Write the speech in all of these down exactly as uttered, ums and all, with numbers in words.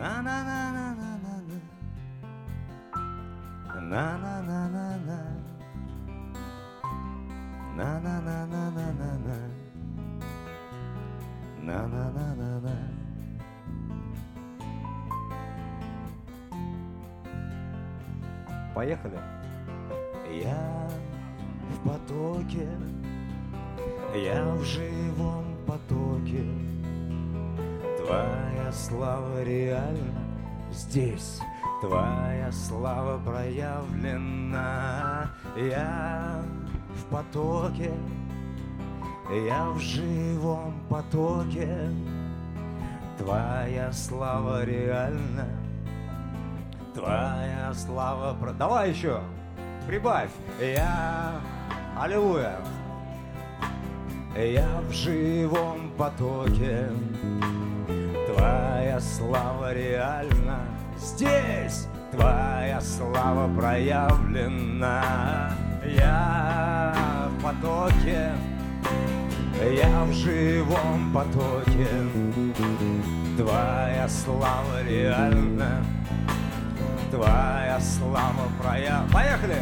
На-на-на-на-на-на. На-на-на-на-на. На-на-на-на-на-на. На-на-на-на-на. Поехали. Я в потоке, я в живом потоке. Твоя слава реальна здесь, твоя слава проявлена. Я в потоке, я в живом потоке. Твоя слава реальна, твоя слава про... Давай еще, прибавь. Я, аллилуйя. Я в живом потоке. Твоя слава реальна здесь, твоя слава проявлена. Я в потоке, я в живом потоке. Твоя слава реальна, твоя слава проявлена. Поехали!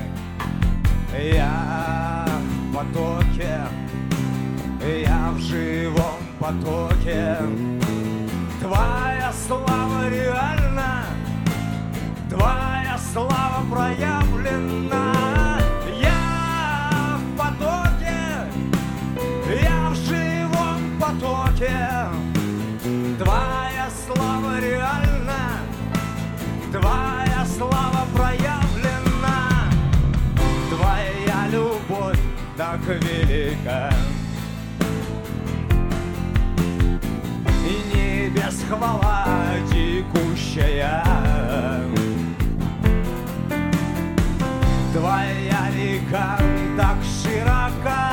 Я в потоке, я в живом потоке. Твоя слава реальна, твоя слава проявлена. Я в потоке, я в живом потоке. Твоя слава реальна, твоя слава проявлена. Твоя любовь так велика, и небес хвала текущая. Твоя река так широка,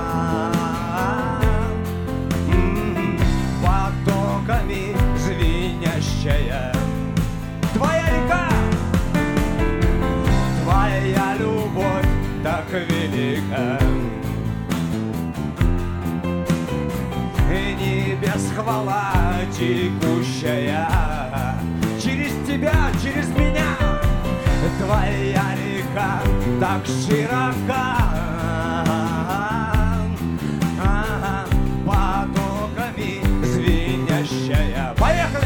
потоками звенящая. Твоя река, твоя любовь так велика, и небес хвала текущая. Через тебя, через меня, твоя река так широка, потоками звенящая. Поехали!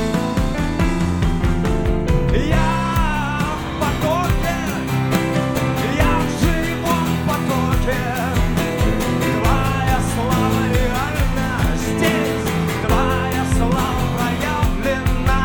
Я в потоке, я в живом потоке. Твоя слава реальна здесь, твоя слава проявлена.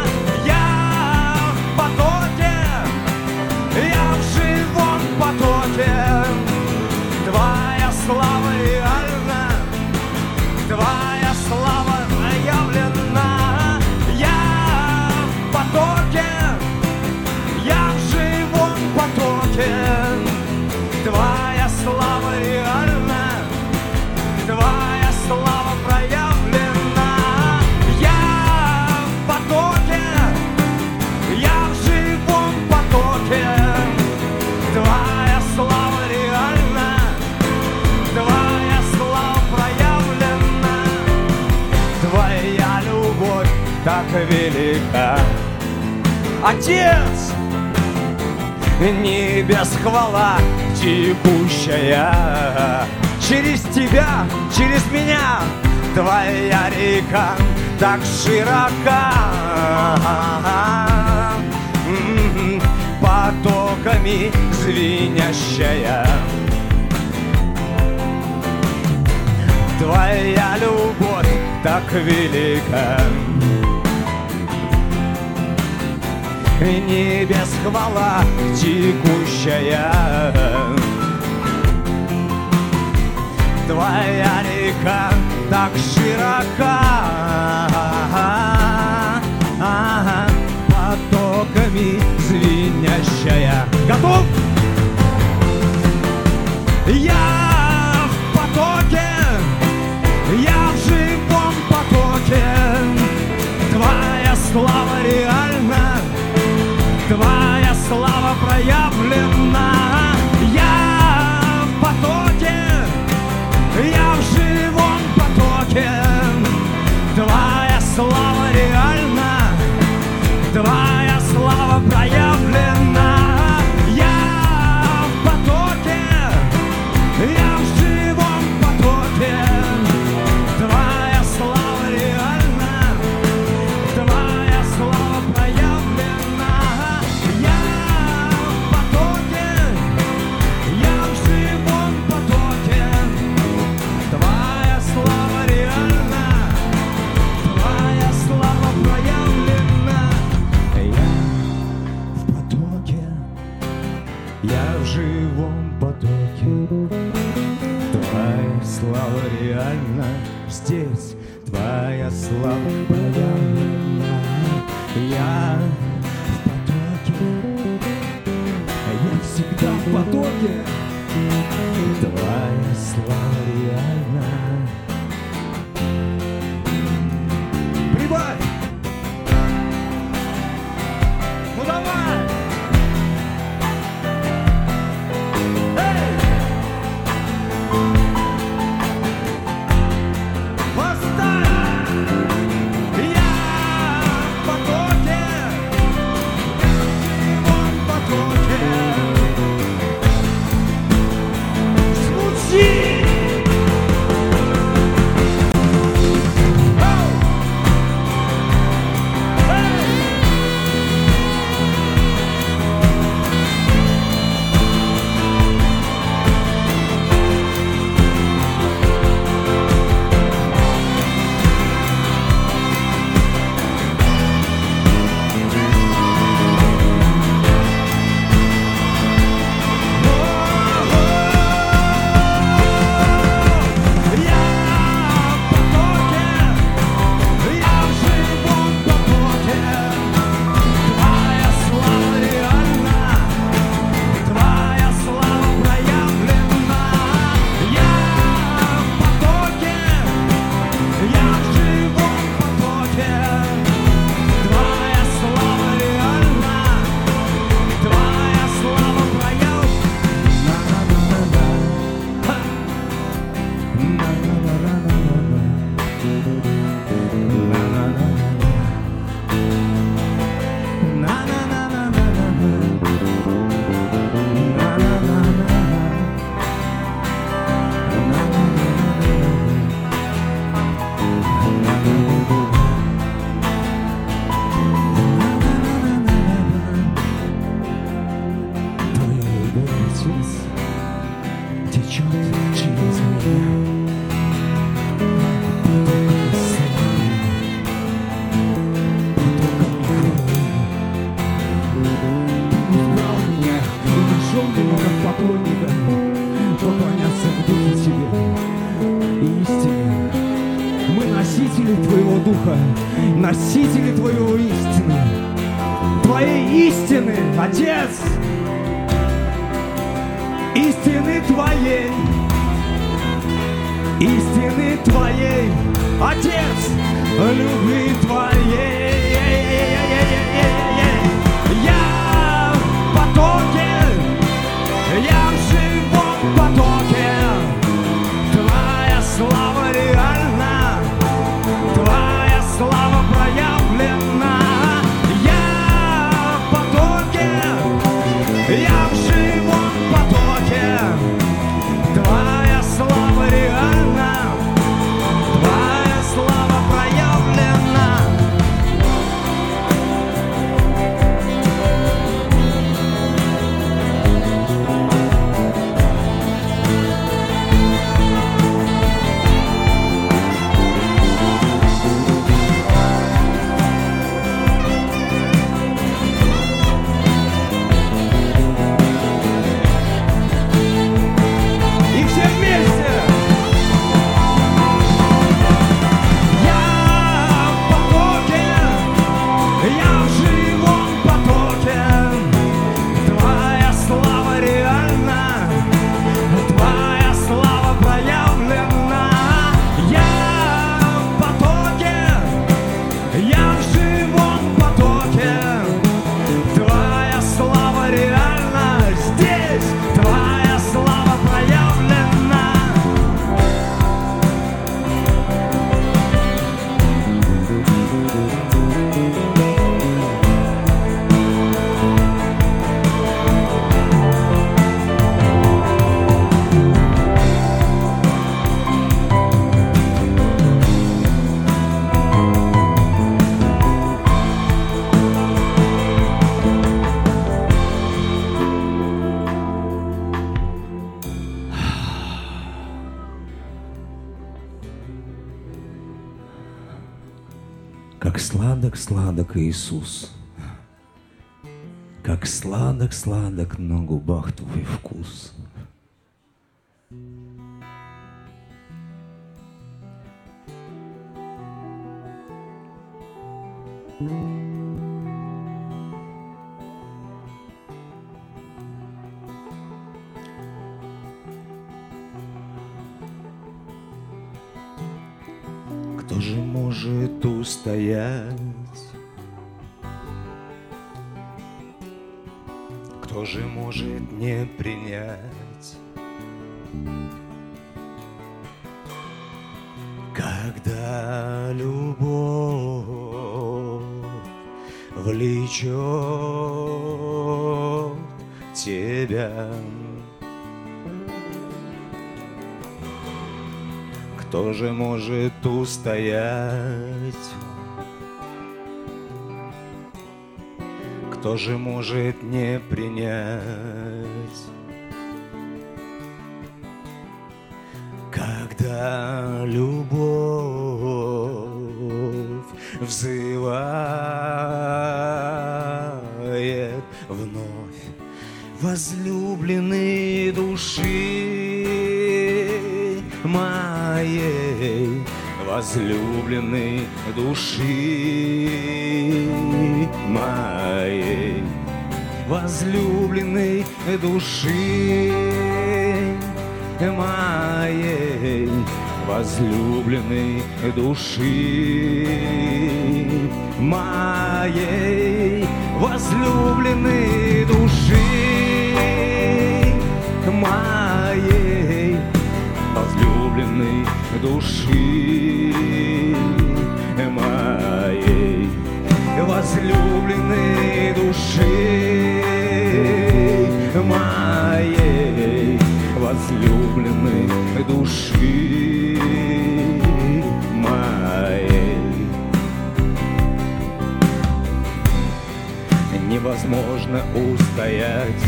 Я в потоке, я в живом потоке. Твоя слава реальна, твоя слава проявлена. Я в потоке, я в живом потоке. Твоя слава реальна, твоя слава проявлена. Я в потоке, я в живом потоке. Твоя слава реальна, твоя слава проявлена. Твоя любовь так велика. Отец, небес хвала текущая. Через тебя, через меня, твоя река так широка, потоками звенящая. Твоя любовь так велика, и небес хвала текущая. Твоя река так широка, потоками звенящая. Готов? Я в потоке, я в живом потоке. Твоя слава реальна, твоя слава проявлена. Я в потоке, я в живом потоке. Твоя слава реальна, реальна. Здесь твоя слава проявлена. Я в потоке, я всегда в потоке. Твоя слава реальна. Прибавь! Ну давай! Эй! Восстань! Я в потоке! Я в потоке! Звучи! Носители твоего истины, твоей истины, Отец, истины твоей, истины твоей, Отец, любви твоей. Я в потоке, я в живом потоке, твоя слава реальна, твоя слава проявлена. Я в потоке, я в живом потоке, твоя слава реальна, твоя слава проявлена. Как сладок, сладок Иисус, как сладок, сладок на губах Твой вкус. Кто же может устоять? Кто же может не принять? Когда любовь влечет тебя, кто же может устоять? Кто же может не принять? Когда любовь взывает вновь возлюбленной души моей, возлюбленной души моей, возлюбленной души моей, возлюбленной души моей, возлюбленной души моей, возлюбленной души моей, возлюбленной души моей, возлюбленной души моей. Невозможно устоять,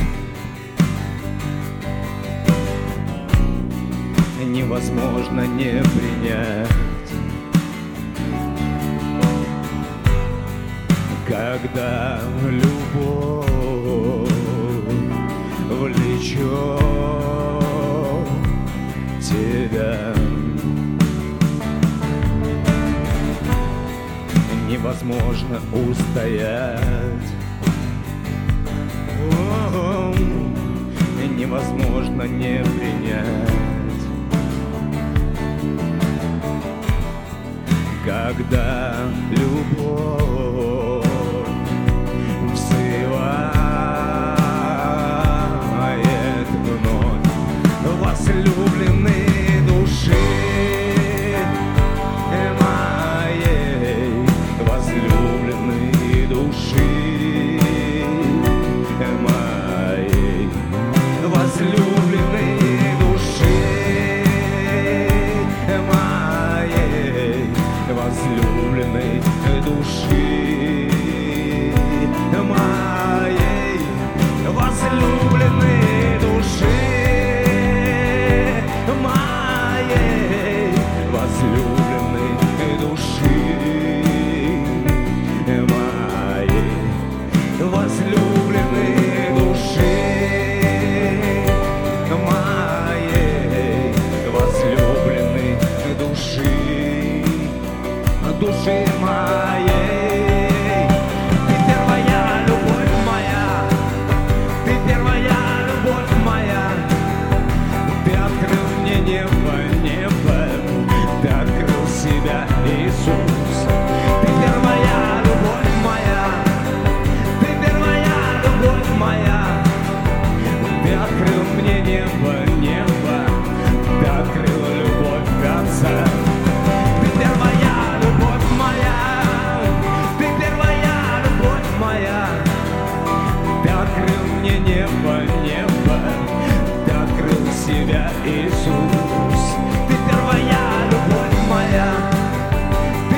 невозможно не принять, когда любовь влечет тебя. Невозможно устоять, о-о-о, невозможно не принять, когда любовь взывает вновь возлюбленной души моей, возлюбленной души моей, возлюбленной души моей, возлюбленной души моей, возлюбленной души моей, возлюбленной души моей, возлюбленной души моей, возлюбленной души души моей. Ты первая любовь моя, ты первая любовь моя. Ты открыл мне небо, небо, ты открыл себя, Иисус. Ты первая любовь моя, ты первая любовь моя. Ты открыл мне небо, небо, ты открыл любовь Отца. Ты первая любовь моя, ты первая любовь моя. Ты открыл мне небо, небо, ты открыл себя, Иисус. Ты первая любовь моя, ты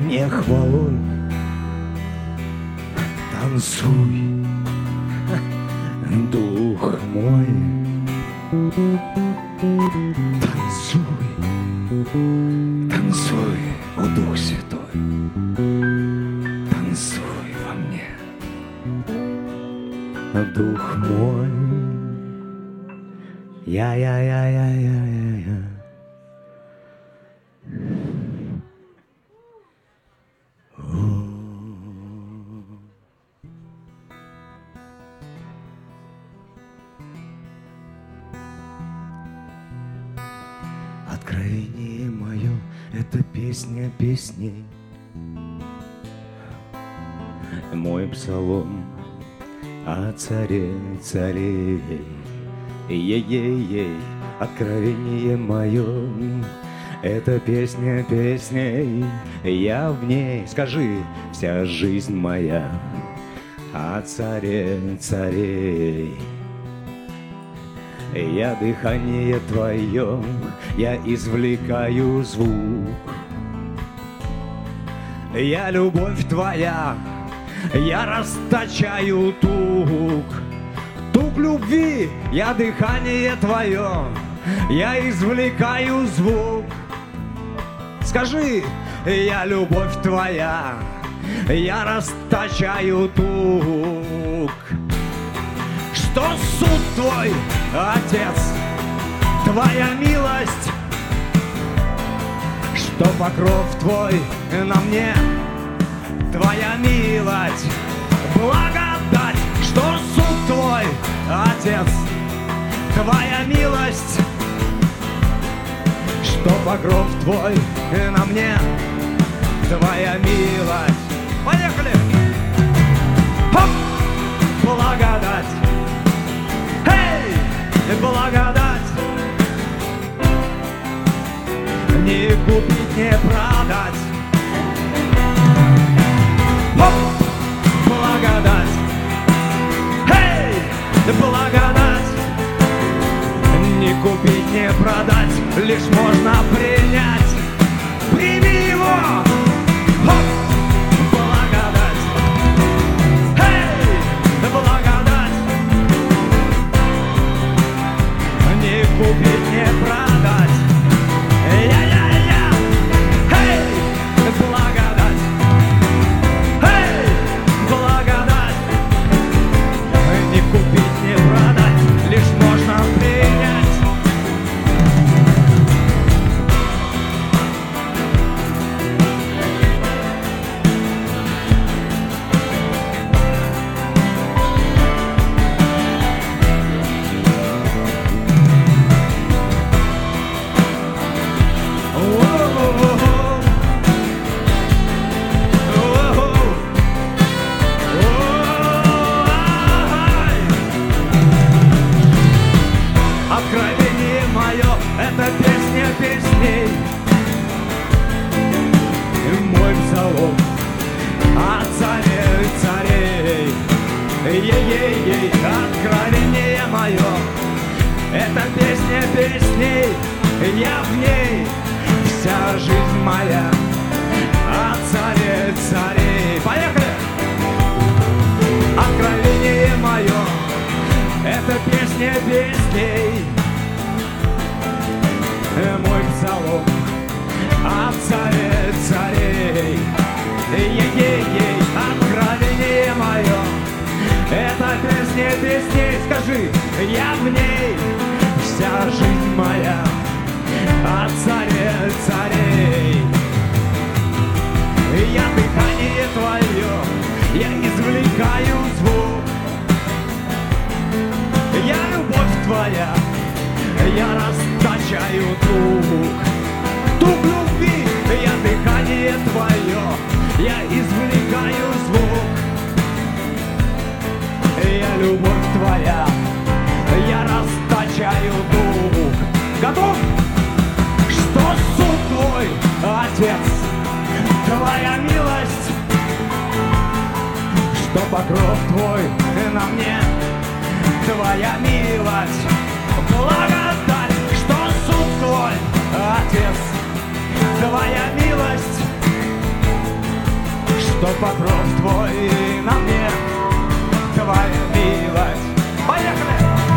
мне хвалой. Танцуй, дух мой, танцуй, танцуй, о Дух Святой, танцуй во мне, Дух мой, я-я-я-я-я-я-я. Откровение мое — это песня песней, мой псалом о царе царей. Ей-ей-ей, откровение мое — это песня песней, я в ней, скажи, вся жизнь моя о царе царей. Я дыхание твое, я извлекаю звук. Я любовь твоя, я расточаю тук. Тук любви, я дыхание твое, я извлекаю звук. Скажи, я любовь твоя, я расточаю тук. Что суд твой, Отец, твоя милость, что покров твой на мне, твоя милость, благодать, что суд твой, Отец, твоя милость, что покров твой на мне, твоя милость. Поехали! Хоп! Благодать! Благодать, не купить, не продать. Хоп! Благодать, эй, благодать, не купить, не продать, лишь можно принять. Прими его. Хоп! Благодать, эй, благодать. Не купить, не продать. Я-я-я. Эй, благодать. Эй, благодать. Не купить, не продать, лишь можно принять. Откровение мое — это песня песней, мой псалом о царе царей. Ей-ей-ей, откровение мое — это песня песней, я в ней, вся жизнь моя о царе царей. Поехали! Откровение мое — это песня песней, мой псалом о царе царей. Ей-ей-ей, откровение мое — это песня песней, скажи, я в ней, вся жизнь моя о царе царей. Я дыхание твое, я извлекаю звук. Я любовь твоя, я расточаю тук. Тук любви, я дыхание твое, я извлекаю звук. Я любовь твоя, я расточаю тук. Готов? Что суд твой, Отец, твоя милость, что покров твой на мне, твоя милость, благодать, что суд твой, Отец, твоя милость, что покров твой на мне, твоя милость. Поехали!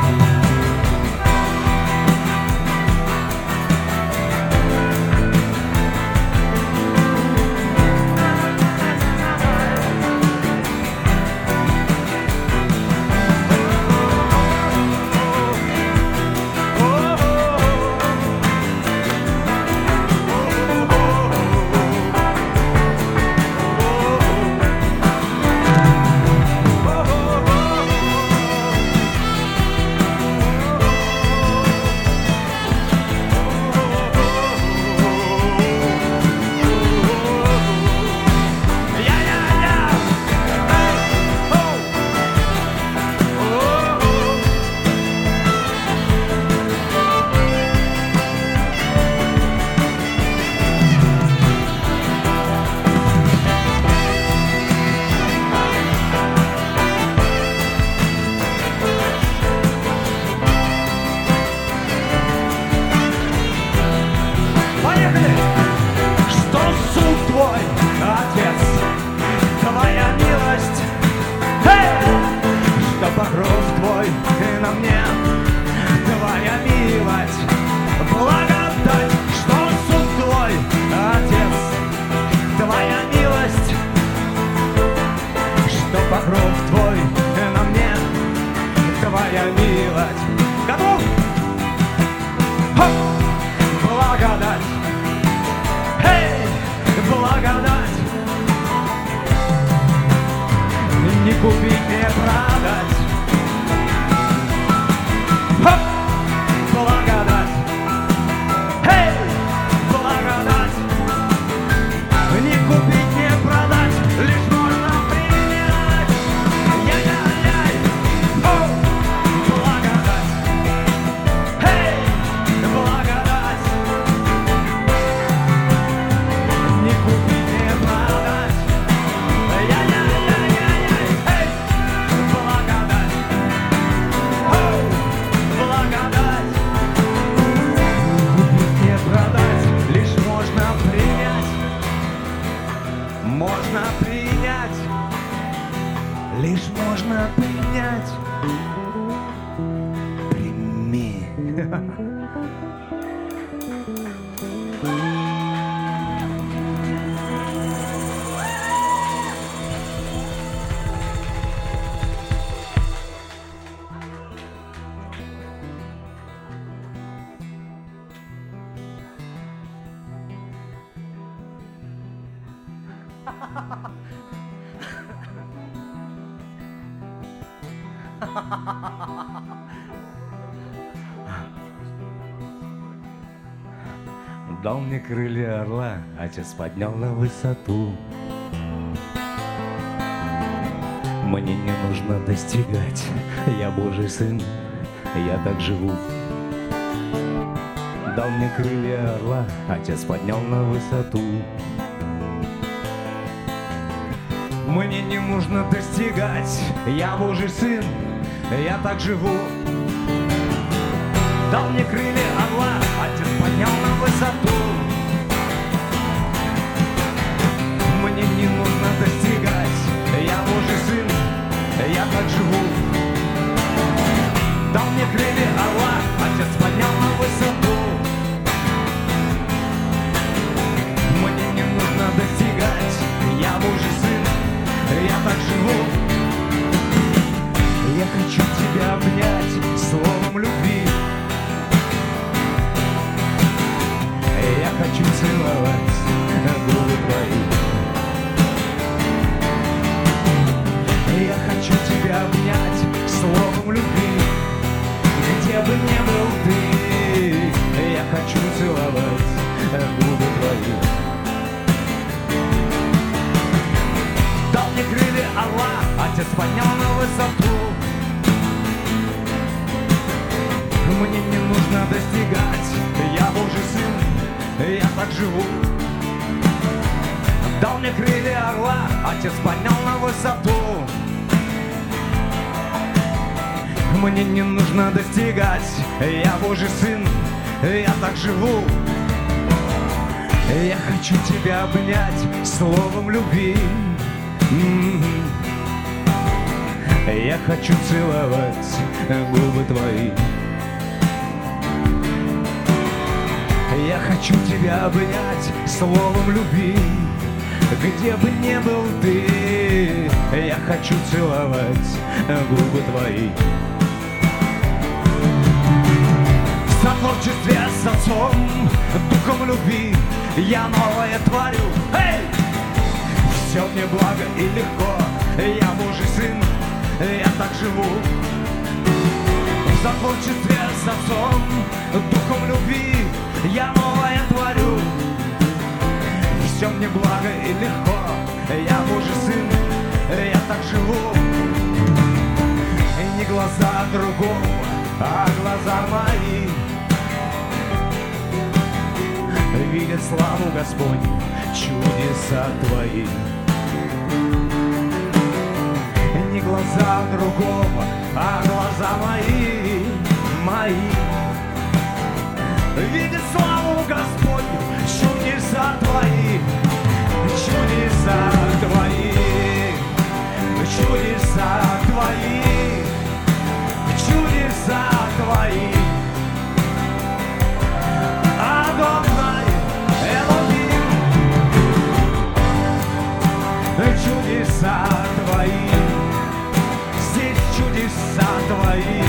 Покров твой и на мне, твоя милость, благодать, что суд твой, Отец, твоя милость, что покров твой и на мне, твоя милость. Готов? Хоп! Благодать, эй, благодать, не купить, не продать. Хоп! Благодать, эй, благодать, не купить, не продать, лишь можно принять. Яй-яй-яй, хоп! Благодать, эй, благодать, не купить, не продать. Яй-яй-яй-яй, эй, благодать, хоп! Благодать, купить, не продать, лишь можно принять, можно принять, лишь можно принять. Прими. Дал мне крылья орла, Отец поднял на высоту. Мне не нужно достигать, я Божий сын, я так живу. Дал мне крылья орла, Отец поднял на высоту. Мне не нужно достигать, я Божий сын, я так живу. Дал мне крылья орла, Отец поднял на высоту. Мне не нужно достигать, я Божий сын, я так живу. Дал мне крылья орла, Отец поднял на высоту. Мне не нужно достигать, я Божий сын, я так живу. Я хочу тебя обнять словом любви. Я хочу целовать губы твои. Я хочу тебя обнять словом любви. Где бы ни был ты, я хочу целовать губы твои. Дал мне крылья орла, Отец поднял на высоту. Мне не нужно достигать, я Божий сын, я так живу. Дал мне крылья орла, Отец поднял на высоту. Мне не нужно достигать, я Божий сын, я так живу. Я хочу тебя обнять словом любви. М-м-м. Я хочу целовать губы твои. Я хочу тебя обнять словом любви, где бы ни был ты. Я хочу целовать губы твои. В сотворчестве с отцом, духом любви я новое творю. Эй! Все мне благо и легко, я Божий сын, я так живу. В сотворчестве с отцом, духом любви я новое творю. Все мне благо и легко, я Божий сын, я так живу. И не глаза другого, а глаза мои видят славу Господню, чудеса твои. Не глаза другого, а глаза мои, мои видят славу Господню, чудеса твои, чудеса твои, чудеса твои, чудеса твои. Адонай Элохим, чудеса твои, здесь чудеса твои.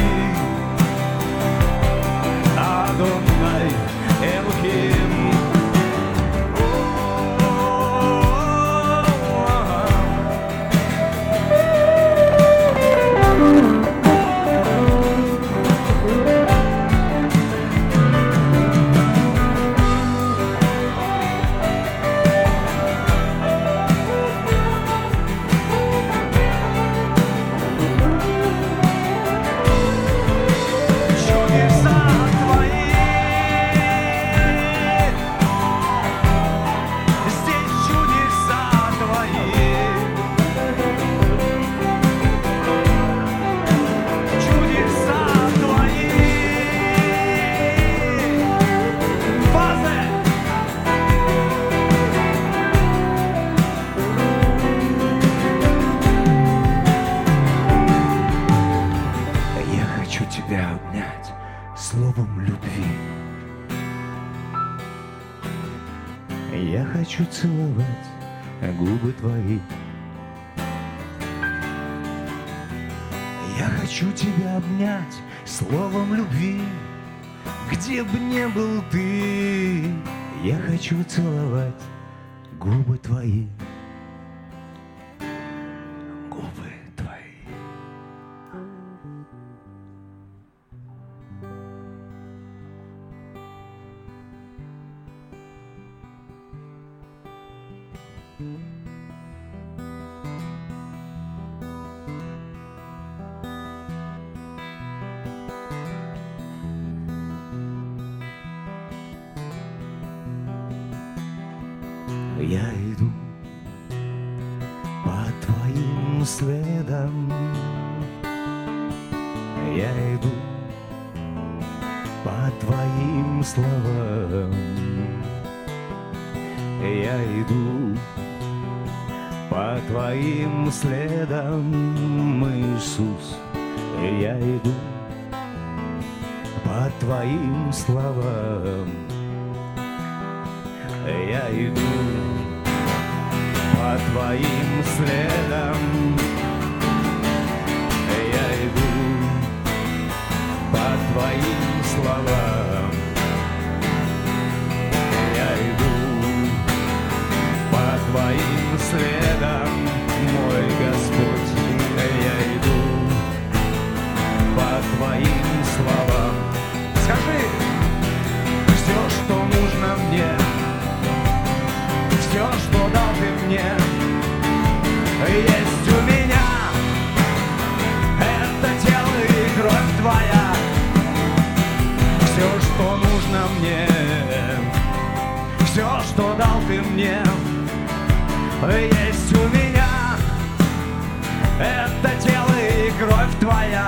Адонай Элохим. Словом любви я хочу целовать губы твои. Я хочу тебя обнять словом любви, где бы ни был ты. Я хочу целовать губы твои. Губы твои. Я иду по твоим следам, я иду по твоим словам, я иду по твоим следам, Иисус, я иду по твоим словам, я иду по твоим следам, я иду по твоим словам, я иду по твоим следам, мой Господь, я иду по твоим словам. Скажи, все, что нужно мне, все, что дал ты мне, есть у меня. Это тело и кровь твоя. Все, что нужно мне, все, что дал ты мне, есть у меня. Это тело и кровь твоя.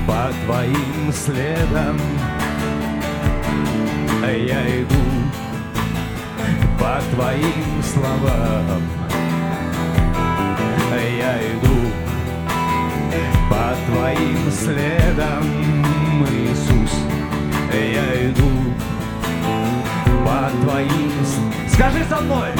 по твоим следам. Я иду по твоим словам. Я иду по твоим следам, Иисус. Я иду по твоим... Скажи со мной!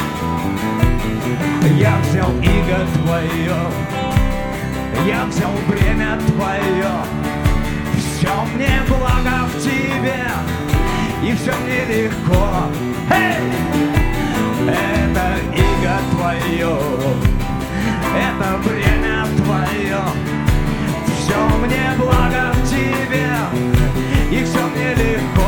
Я взял иго твое, я взял бремя твое. Все мне благо в тебе, и все мне легко. Эй! Это иго твое, это бремя твое. Все мне благо в тебе, и все мне легко.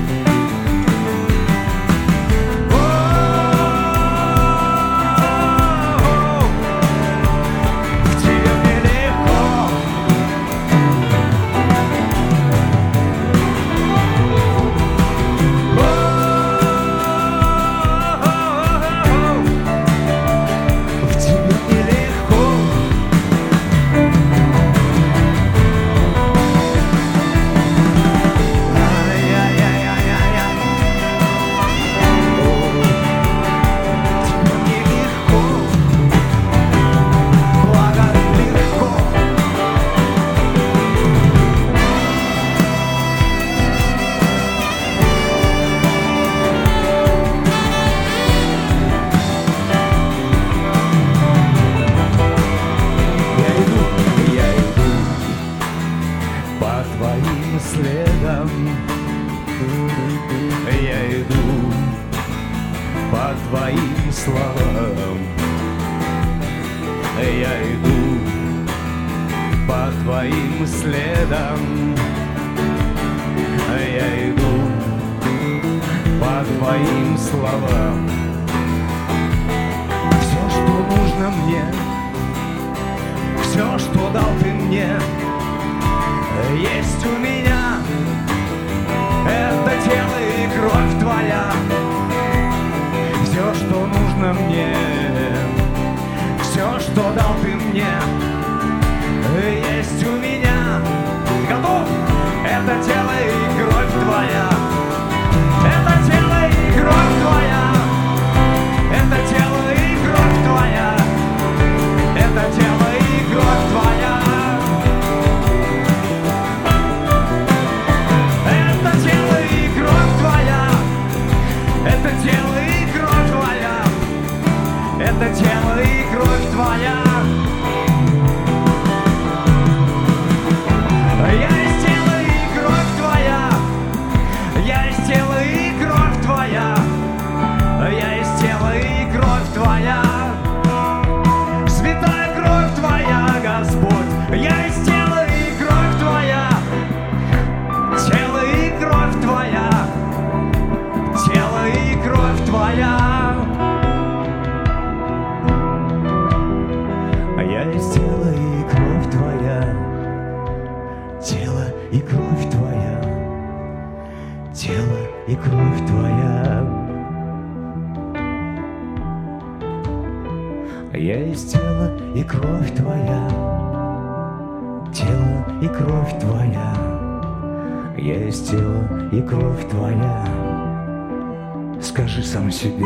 Скажи сам себе: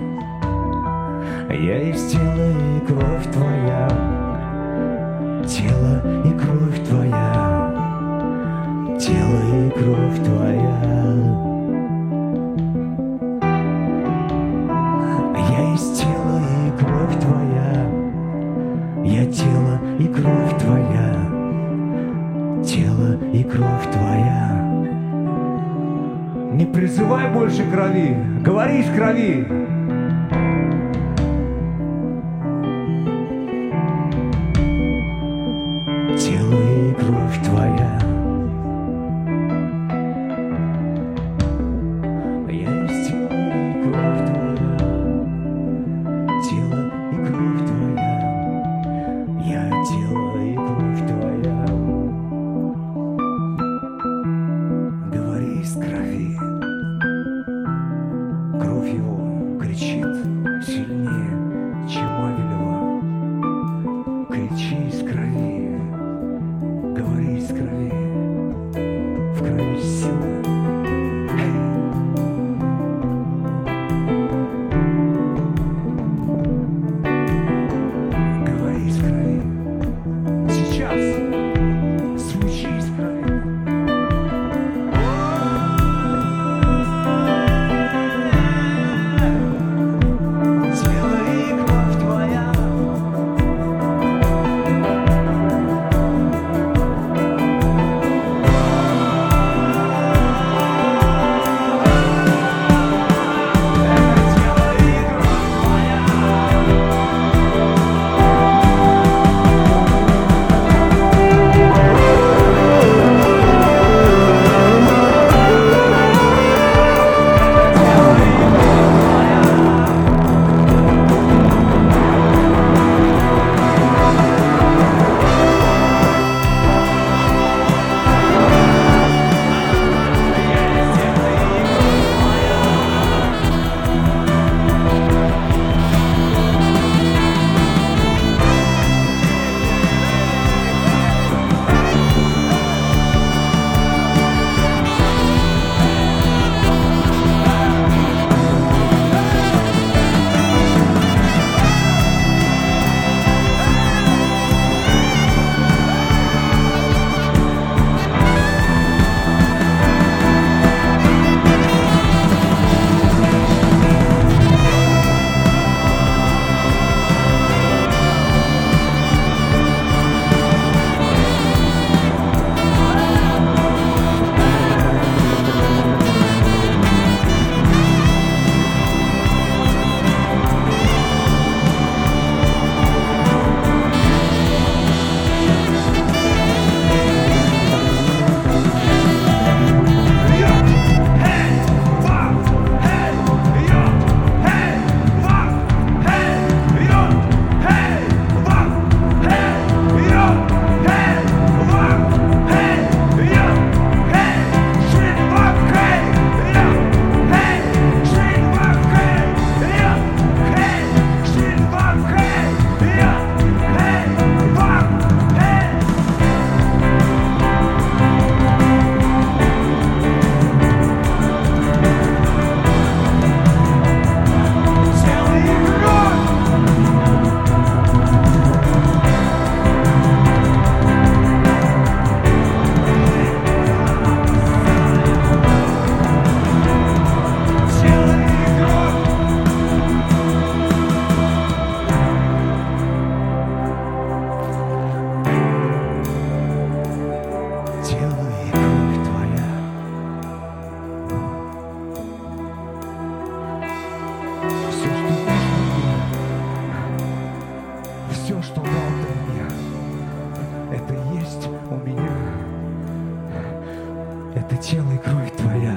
я есть тело и кровь твоя, тело и кровь твоя, тело и кровь твоя. Я есть тело и кровь твоя, я тело и кровь твоя, тело и кровь твоя. Не призывай больше крови, говори из крови. Тело и кровь твоя. Я есть тело и кровь твоя, тело и кровь твоя, я тело и кровь твоя. Говори из крови. Кровь его, Это тело и кровь твоя.